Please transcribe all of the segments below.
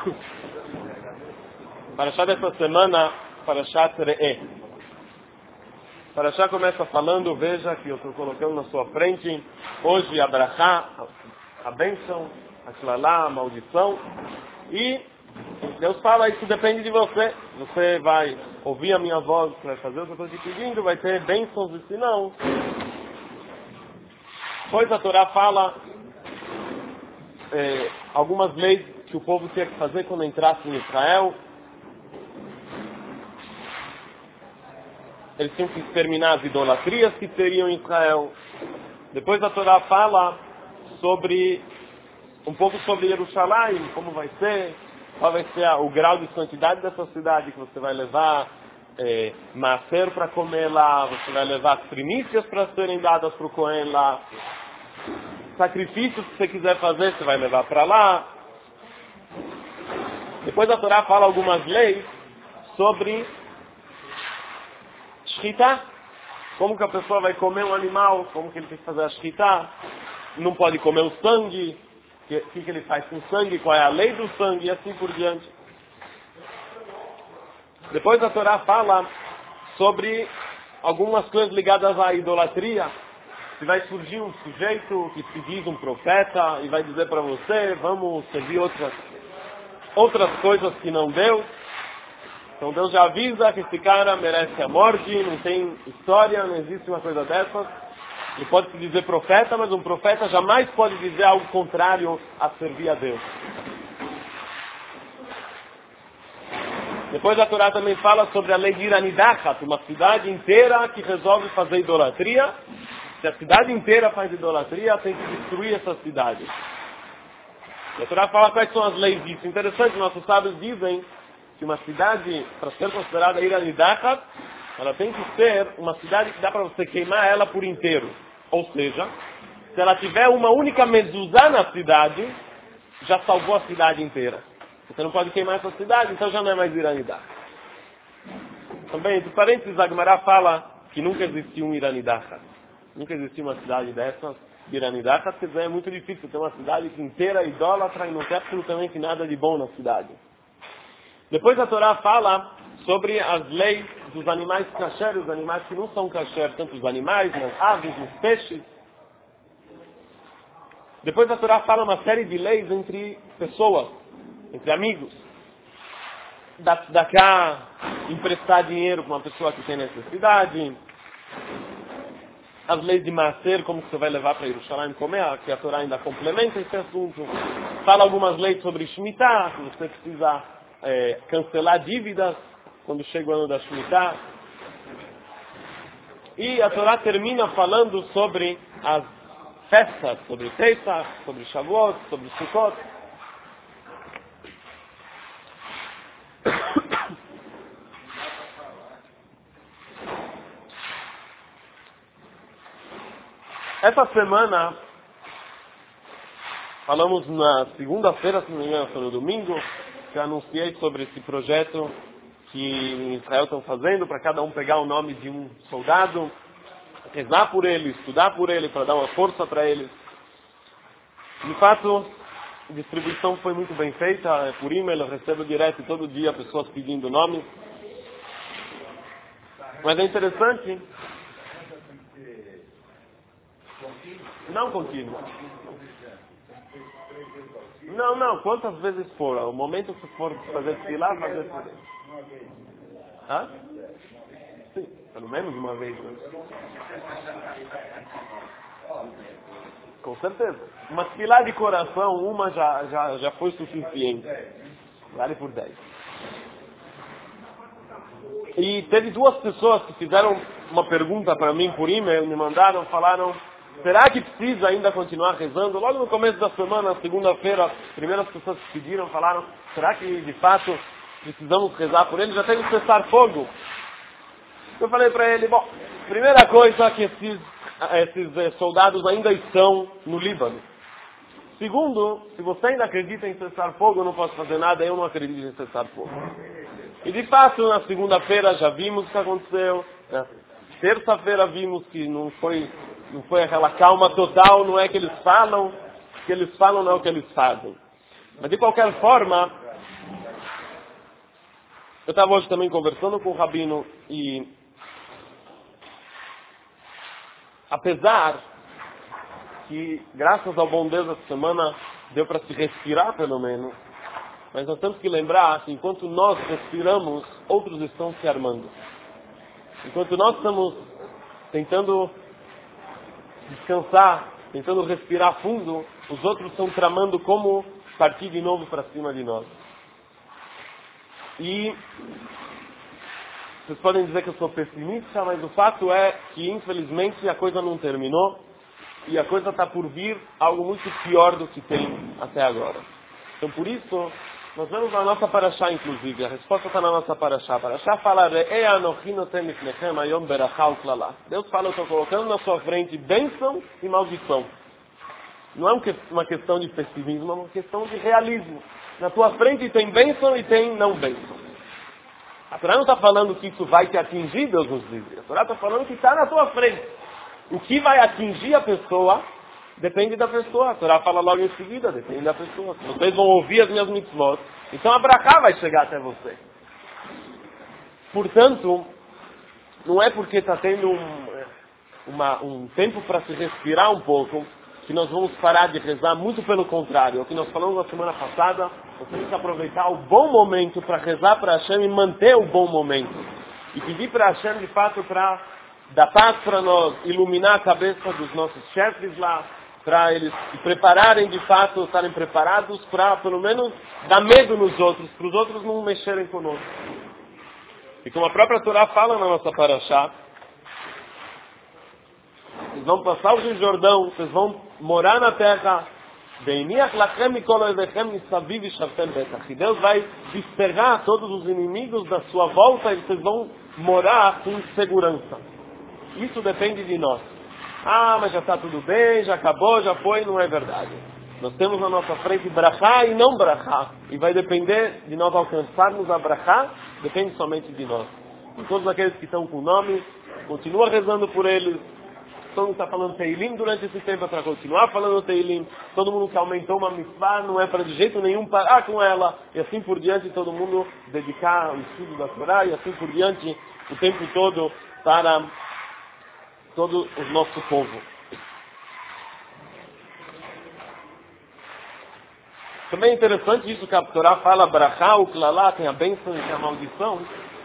Parashá dessa semana, Parashá Re'eh. Parashá começa falando, veja que eu estou colocando na sua frente, hoje a Brachá, a bênção, a Shlalá, a maldição, e Deus fala, isso depende de você. Você vai ouvir a minha voz, vai fazer o que eu estou te pedindo, vai ter bênçãos e se não. Pois a Torá fala algumas leis que o povo tinha que fazer quando entrasse em Israel. Eles tinham que exterminar as idolatrias que teriam em Israel. Depois a Torá fala um pouco sobre Jerusalém, como vai ser, qual vai ser o grau de santidade dessa cidade, que você vai levar maaser para comer lá, você vai levar as primícias para serem dadas para o Cohen lá, sacrifícios que você quiser fazer, você vai levar para lá. Depois a Torá fala algumas leis sobre Shchita, como que a pessoa vai comer um animal, como que ele tem que fazer a Shchita, não pode comer o sangue, o que ele faz com o sangue, qual é a lei do sangue e assim por diante. Depois a Torá fala sobre algumas coisas ligadas à idolatria. Se vai surgir um sujeito que se diz um profeta e vai dizer para você, vamos servir outras coisas que não Deus. Então Deus já avisa que esse cara merece a morte, não tem história, não existe uma coisa dessas. Ele pode se dizer profeta, mas um profeta jamais pode dizer algo contrário a servir a Deus. Depois a Torá também fala sobre a lei de Iranidachat, uma cidade inteira que resolve fazer idolatria. Se a cidade inteira faz idolatria, tem que destruir essa cidade. E a Torá fala quais são as leis disso. Interessante, nossos sábios dizem que uma cidade, para ser considerada Iranidachat, ela tem que ser uma cidade que dá para você queimar ela por inteiro. Ou seja, se ela tiver uma única mezuzá na cidade, já salvou a cidade inteira. Você não pode queimar essa cidade, então já não é mais Iranidachat. Também, entre parênteses, a Gemara fala que nunca existiu um Iranidachat. Nunca existiu uma cidade dessas, Iranidachat, quer dizer, é muito difícil ter uma cidade inteira idólatra e não ter absolutamente nada de bom na cidade. Depois a Torá fala sobre as leis dos animais kasher, os animais que não são kasher, tanto os animais, as aves, os peixes. Depois a Torá fala uma série de leis entre pessoas, entre amigos. Da cá, emprestar dinheiro para uma pessoa que tem necessidade. As leis de maaser, como que você vai levar para Jerusalém comer, que a Torá ainda complementa esse assunto. Fala algumas leis sobre Shemitah, que você precisa cancelar dívidas quando chega o ano da Shemitah. E a Torá termina falando sobre as festas, sobre Pesach, sobre Shavuot, sobre Sukkot. Essa semana, falamos na segunda-feira, se não me engano, foi no domingo, que eu anunciei sobre esse projeto que em Israel estão fazendo, para cada um pegar o nome de um soldado, rezar por ele, estudar por ele, para dar uma força para ele. De fato, a distribuição foi muito bem feita, por e-mail, eu recebo direto todo dia pessoas pedindo nomes. Mas é interessante. Não contínuo. Não, quantas vezes for. O momento que for fazer filar, fazer filar. Hã? Sim, pelo menos uma vez. Né? Com certeza. Uma filar de coração, uma já foi suficiente. Vale por 10. E teve duas pessoas que fizeram uma pergunta para mim por e-mail, me mandaram, falaram: será que precisa ainda continuar rezando? Logo no começo da semana, segunda-feira, as primeiras pessoas que pediram falaram: será que de fato precisamos rezar por ele? Já tem que cessar fogo. Eu falei para ele: bom, primeira coisa que esses soldados ainda estão no Líbano. Segundo, se você ainda acredita em cessar fogo, eu não posso fazer nada, eu não acredito em cessar fogo. E de fato, na segunda-feira já vimos o que aconteceu. Na terça-feira vimos que não foi aquela calma total, não é que eles falam não é o que eles fazem. Mas de qualquer forma, Eu estava hoje também conversando com o Rabino e, apesar que, graças ao bom Deus, essa semana deu para se respirar pelo menos, mas nós temos que lembrar que enquanto nós respiramos, outros estão se armando. Enquanto nós estamos tentando descansar, tentando respirar fundo, os outros estão tramando como partir de novo para cima de nós. E vocês podem dizer que eu sou pessimista, mas o fato é que, infelizmente, a coisa não terminou e a coisa está por vir algo muito pior do que tem até agora. Então, por isso, nós vemos na nossa paraxá, inclusive, a resposta está na nossa paraxá. A paraxá fala, Deus fala, eu estou colocando na sua frente bênção e maldição. Não é uma questão de pessimismo, é uma questão de realismo. Na tua frente tem bênção e tem não bênção. A Torá não está falando que isso vai te atingir, Deus nos livre. A Torá está falando que está na tua frente. O que vai atingir a pessoa, depende da pessoa. A Torá fala logo em seguida, depende da pessoa. Se vocês vão ouvir as minhas mitzvot, então a brachá vai chegar até você. Portanto, não é porque está tendo um tempo para se respirar um pouco, que nós vamos parar de rezar, muito pelo contrário. É o que nós falamos na semana passada, nós temos que aproveitar o bom momento para rezar para Hashem e manter o bom momento. E pedir para Hashem, de fato, para dar paz para nós, iluminar a cabeça dos nossos chefes lá, para eles se prepararem, de fato, estarem preparados para, pelo menos, dar medo nos outros, para os outros não mexerem conosco. E como a própria Torá fala na nossa paraxá, vocês vão passar o Rio Jordão, vocês vão morar na terra. E Deus vai despegar todos os inimigos da sua volta e vocês vão morar com segurança. Isso depende de nós. Ah, mas já está tudo bem, já acabou, já foi, não é verdade. Nós temos na nossa frente brachá e não brachá. E vai depender de nós alcançarmos a brachá, depende somente de nós. E todos aqueles que estão com nome, continua rezando por eles. Todo mundo está falando Teilim durante esse tempo, é para continuar falando Teilim. Todo mundo que aumentou uma mitzvah, não é para de jeito nenhum parar com ela. E assim por diante, todo mundo dedicar o estudo da Torá e assim por diante, o tempo todo, para todo o nosso povo. Também é interessante isso que a Torá fala, brachá, o klalá, tem a bênção e a maldição.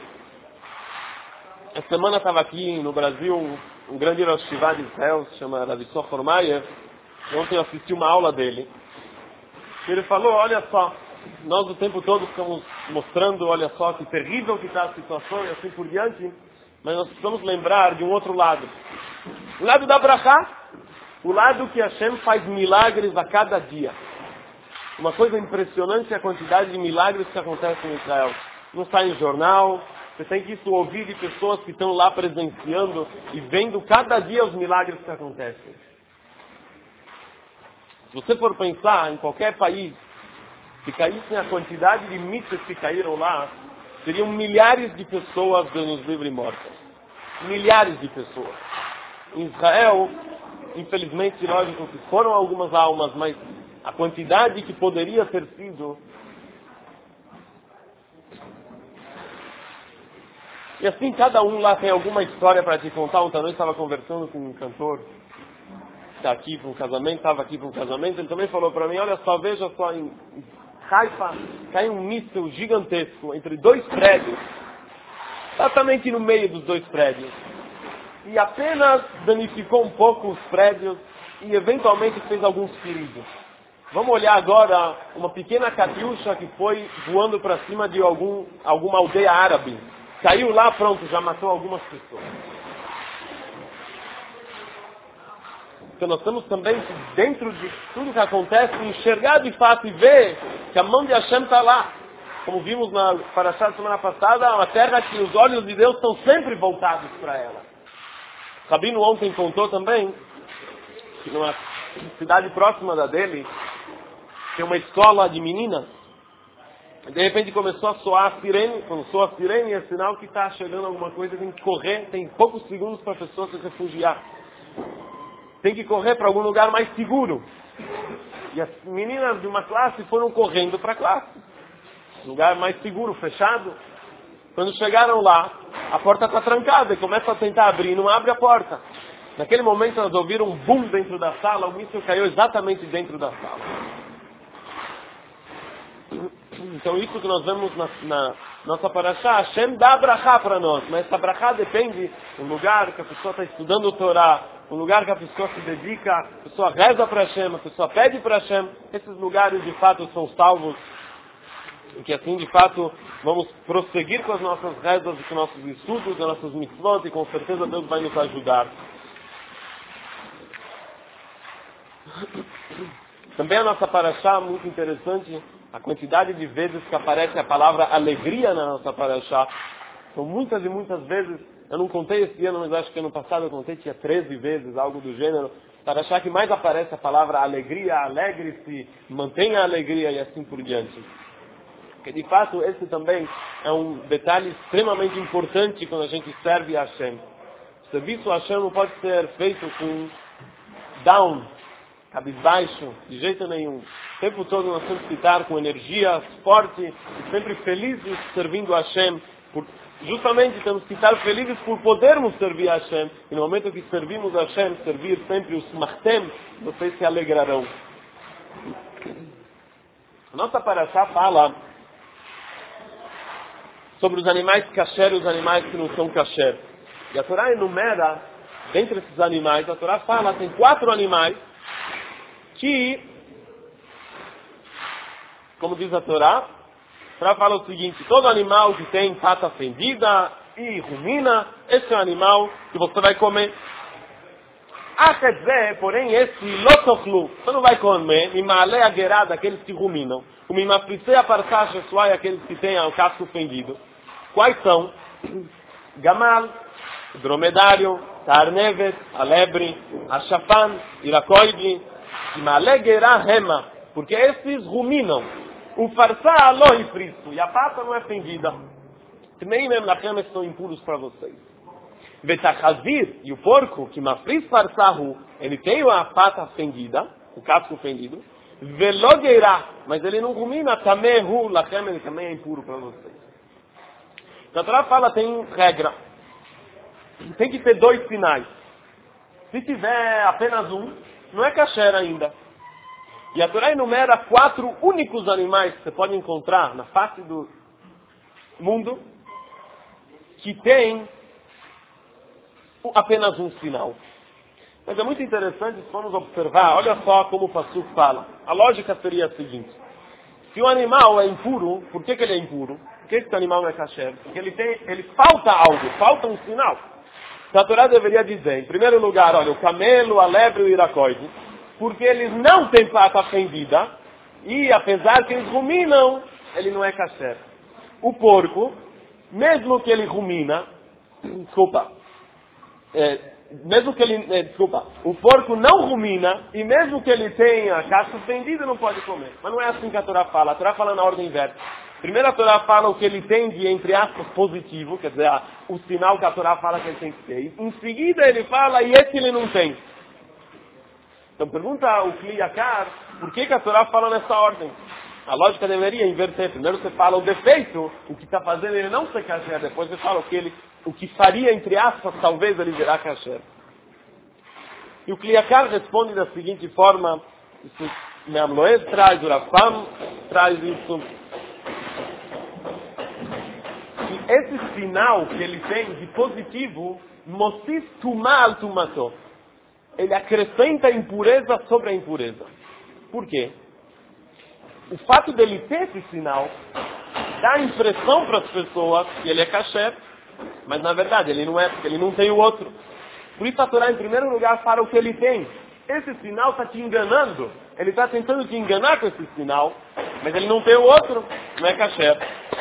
Essa semana estava aqui no Brasil um grande Rosh Yeshiva de Israel, se chama Rav Sofer Mayer. Ontem eu assisti uma aula dele. Ele falou, olha só, nós o tempo todo ficamos mostrando, olha só, que terrível que está a situação e assim por diante, mas nós precisamos lembrar de um outro lado. O lado da brachá, o lado que Hashem faz milagres a cada dia. Uma coisa impressionante é a quantidade de milagres que acontecem em Israel. Não sai em jornal, você tem que isso ouvir de pessoas que estão lá presenciando e vendo cada dia os milagres que acontecem. Se você for pensar em qualquer país, se caíssem a quantidade de mitzvot que caíram lá, seriam milhares de pessoas Deus nos livre mortas. Milhares de pessoas. Em Israel, infelizmente, lógico que foram algumas almas, mas a quantidade que poderia ter sido. E assim, cada um lá tem alguma história para te contar. Ontem à noite estava conversando com um cantor que está aqui para um casamento, estava aqui para um casamento. Ele também falou para mim, olha só, veja só, em Haifa caiu um míssil gigantesco entre dois prédios, exatamente no meio dos dois prédios. E apenas danificou um pouco os prédios e eventualmente fez alguns feridos. Vamos olhar agora uma pequena Katyusha que foi voando para cima de alguma aldeia árabe. Caiu lá, pronto, já matou algumas pessoas. Então nós temos também que, dentro de tudo que acontece, enxergar de fato e ver que a mão de Hashem está lá. Como vimos na Parashá da semana passada, uma terra que os olhos de Deus estão sempre voltados para ela. O Rabino ontem contou também que numa cidade próxima da dele, tem uma escola de meninas. De repente começou a soar a sirene. Quando soa a sirene é sinal que está chegando alguma coisa, tem que correr. Tem poucos segundos para a pessoa se refugiar. Tem que correr para algum lugar mais seguro. E as meninas de uma classe foram correndo para a classe. Lugar mais seguro, fechado. Quando chegaram lá, a porta está trancada e começam a tentar abrir e não abre a porta. Naquele momento elas ouviram um boom dentro da sala, o míssil caiu exatamente dentro da sala. Então isso que nós vemos na nossa paraxá, Hashem dá brachá para nós, mas essa brachá depende do lugar que a pessoa está estudando o Torá, o lugar que a pessoa se dedica, a pessoa reza para Hashem, a pessoa pede para Hashem, esses lugares de fato são salvos, e que assim de fato vamos prosseguir com as nossas rezas, com nossos estudos, com nossos mitzvot, e com certeza Deus vai nos ajudar. Também a nossa paraxá, muito interessante, a quantidade de vezes que aparece a palavra alegria na nossa paraxá. São muitas e muitas vezes, eu não contei esse ano, mas acho que ano passado eu contei, tinha 13 vezes, algo do gênero. Paraxá que mais aparece a palavra alegria, alegre-se, mantenha a alegria e assim por diante. Porque de fato esse também é um detalhe extremamente importante quando a gente serve a Hashem. O serviço a Hashem não pode ser feito com down, cabisbaixo, de jeito nenhum. O tempo todo nós temos que estar com energia forte e sempre felizes servindo a Hashem. Justamente temos que estar felizes por podermos servir a Hashem. E no momento que servimos a Hashem, servir sempre os Mahtem, vocês se alegrarão. A nossa paraxá fala sobre os animais kasher e os animais que não são kasher. E a Torá enumera, dentre esses animais, a Torá fala, tem 4 animais que, como diz a Torá fala o seguinte: todo animal que tem pata fendida e rumina, esse é o animal que você vai comer. Quer dizer, porém, esse lotochlu, você não vai comer, mimale agerada, aqueles que ruminam, o mimafrisei apartá shesuai, aqueles que têm o casco fendido. Quais são? Gamal, dromedário, tarnevet, a lebre, a chafan, iracoide, mimale gerá rema, porque esses ruminam. O farsá alo e friso, e a pata não é fendida. Nem mesmo na cama estão impuros para vocês. Betachazir, e o porco, que mafris farsahu, ele tem a pata fendida, o casco fendido. Velogeirá, mas ele não rumina, tamehu, lachem, ele também é impuro para vocês. Na Torá fala, tem regra. Tem que ter 2 sinais. Se tiver apenas um, não é kasher ainda. E a Torá enumera 4 únicos animais que você pode encontrar na face do mundo que tem apenas um sinal. Mas é muito interessante se formos observar, olha só como o Passuco fala. A lógica seria a seguinte: se o animal é impuro, por que ele é impuro? Por que esse animal não é kasher? Porque ele falta algo, falta um sinal. Então a Torá deveria dizer, em primeiro lugar, olha, o camelo, a lebre e o iracoide, porque eles não têm pata fendida, e apesar que eles ruminam, ele não é kasher. O porco, mesmo que ele rumina, o porco não rumina, e mesmo que ele tenha casco fendido, não pode comer. Mas não é assim que a Torá fala. A Torá fala na ordem inversa. Primeiro a Torá fala o que ele tem de, entre aspas, positivo, quer dizer, o sinal que a Torá fala que ele tem que ter. Em seguida ele fala, e esse ele não tem. Então pergunta o Kli Yakar, por que a Torá fala nessa ordem? A lógica deveria inverter. Primeiro você fala o defeito, o que está fazendo ele não ser kasher. Depois você fala o que faria, entre aspas, talvez ele virar kasher. E o Kli Yakar responde da seguinte forma, isso Me'am Loed traz, o Rafam traz isso. E esse sinal que ele tem de positivo, Mosif Tumá al Tumato, ele acrescenta impureza sobre a impureza. Por quê? O fato dele ter esse sinal dá a impressão para as pessoas que ele é kasher, mas na verdade ele não é, porque ele não tem o outro. Por isso a Torá, em primeiro lugar, fala o que ele tem. Esse sinal está te enganando. Ele está tentando te enganar com esse sinal, mas ele não tem o outro, não é kasher.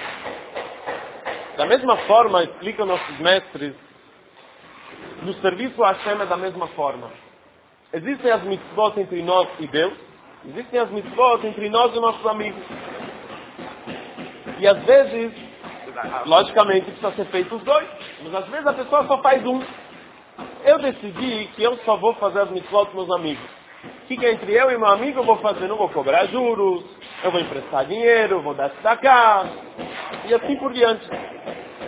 Da mesma forma, explicam nossos mestres, no serviço a Hashem é da mesma forma. Existem as mitzvot entre nós e Deus, existem as mitzvot entre nós e nossos amigos. E às vezes, logicamente, precisa ser feito os 2, mas às vezes a pessoa só faz um. Eu decidi que eu só vou fazer as mitzvot com meus amigos. Fica entre eu e meu amigo, eu vou fazer, não vou cobrar juros, eu vou emprestar dinheiro, vou dar tzedakah, e assim por diante.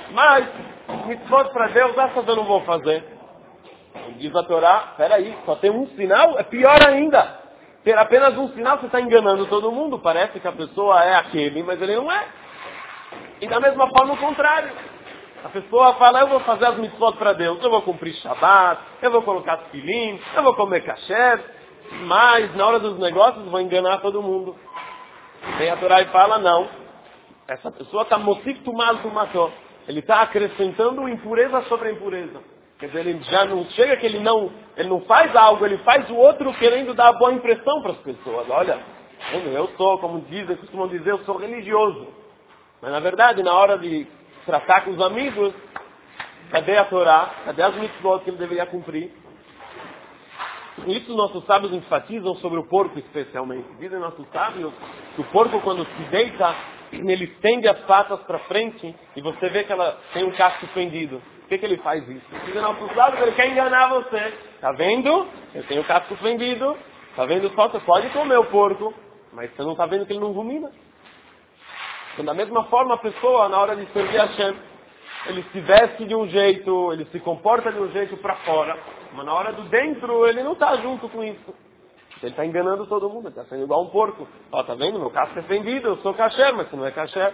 Mas, mitzvot para Deus, essas eu não vou fazer. Diz a Torá, peraí, só tem um sinal? É pior ainda. Ter apenas um sinal, você está enganando todo mundo. Parece que a pessoa é aquele, mas ele não é. E da mesma forma o contrário. A pessoa fala, eu vou fazer as mitzvot para Deus, eu vou cumprir Shabbat, eu vou colocar tefilim, eu vou comer kasher, mas na hora dos negócios vou enganar todo mundo. Vem a Torá e fala, não. Essa pessoa está mosif tumal tumató. Ele está acrescentando impureza sobre impureza. Quer dizer, ele já não chega que ele não faz algo, ele faz o outro querendo dar boa impressão para as pessoas. Olha, eu sou, como costumam dizer, eu sou religioso. Mas na verdade, na hora de tratar com os amigos, cadê a Torá? Cadê as mitzvot que ele deveria cumprir? Isso nossos sábios enfatizam sobre o porco especialmente. Dizem nossos sábios que o porco, quando se deita, ele estende as patas para frente e você vê que ela tem um casco fendido. Por que ele faz isso? Dizem nossos sábios, ele quer enganar você. Tá vendo? Eu tenho o casco fendido. Tá vendo só? Você pode comer o porco, mas você não tá vendo que ele não rumina. Então, da mesma forma, a pessoa, na hora de servir a Hashem, ele se veste de um jeito, ele se comporta de um jeito para fora, mas na hora do dentro, ele não está junto com isso. Ele está enganando todo mundo, ele está sendo igual um porco. Ó, tá vendo? Meu casco é fendido, eu sou kasher, mas você não é kasher.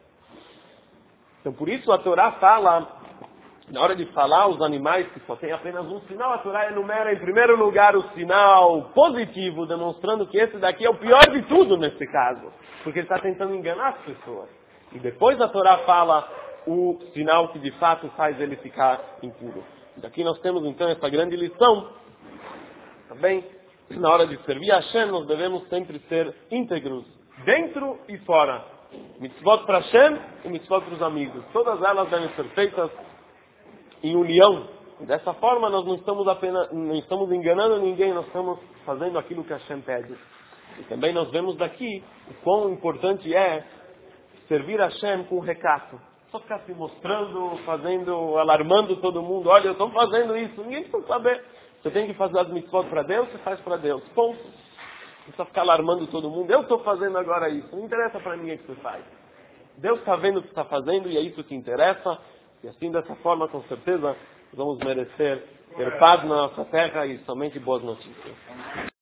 Então, por isso, a Torá fala, na hora de falar os animais que só tem apenas um sinal, a Torá enumera em primeiro lugar o sinal positivo, demonstrando que esse daqui é o pior de tudo nesse caso, porque ele está tentando enganar as pessoas. E depois a Torá fala o sinal que de fato faz ele ficar impuro. Daqui nós temos então essa grande lição. Também, na hora de servir a Hashem, nós devemos sempre ser íntegros, dentro e fora. Mitzvot para Hashem e mitzvot para os amigos. Todas elas devem ser feitas em união. Dessa forma nós não estamos enganando ninguém, nós estamos fazendo aquilo que Hashem pede. E também nós vemos daqui o quão importante é servir a Hashem com recato. Só ficar se mostrando, alarmando todo mundo. Olha, eu estou fazendo isso. Ninguém precisa saber. Você tem que fazer as mitzvot para Deus, você faz para Deus. Ponto. Não precisa ficar alarmando todo mundo. Eu estou fazendo agora isso. Não interessa para ninguém o que você faz. Deus está vendo o que está fazendo e é isso que interessa. E assim, dessa forma, com certeza, vamos merecer ter paz na nossa terra e somente boas notícias.